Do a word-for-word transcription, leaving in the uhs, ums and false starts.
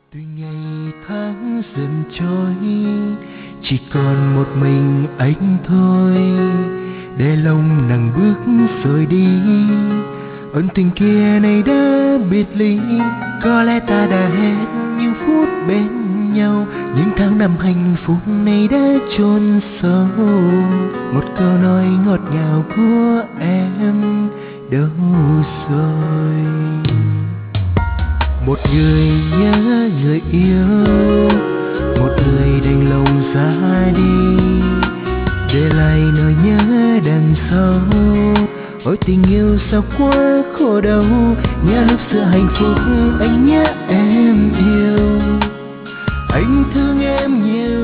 Tuy ngày tháng dần trôi, chỉ còn một mình anh thôi. Để lòng nàng bước rồi đi, ơn tình kia này đã biệt ly. Có lẽ ta đã hết những phút bên nhau, những tháng năm hạnh phúc này đã chôn sâu. Một câu nói ngọt ngào của em đâu rồi? Một người nhớ người yêu, một người đành lòng ra đi, để lại nỗi nhớ đằng sau. Ôi tình yêu sao quá khổ đau, nhớ lúc xưa hạnh phúc anh nhớ em yêu. Anh thương em nhiều